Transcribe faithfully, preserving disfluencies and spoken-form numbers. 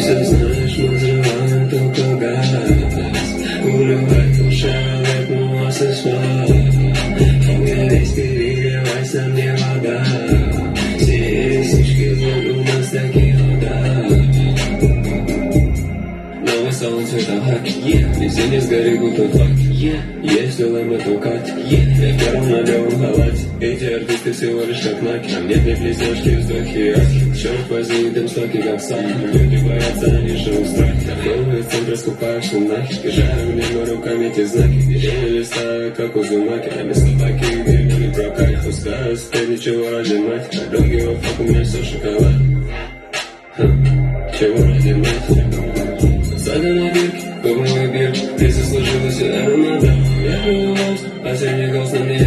все знаешь, мы взрываем только газ. Уливай душевный нос и свой. Я весь переливайся, мне вода. Все сучки будут у нас такие вода. Новый салон цвета хаки, yeah. Везде не сгори, будто флаг, yeah. Есть ЛМ, то Катя, yeah. Я в первом на белом халате. Эти артисты всего лишь как знаки. А мне две близняшки, вздохи, ахи. Черт возьми, дым стоки, как сам. Люди боятся, они живут в страхе. Охуевые в центре, скупаешься нахер. Жаю мимо руками эти знаки. Деревья листаю, как узумаки. А без собаки, где не прокатит. Пускаю спеть, ничего ради мать. Дороги во фак, у меня все шоколад. Чего ради мать? Сага на бирке, кубовый бир. Ты заслужила все, это надо. Я понимаю, осенний голос на мне.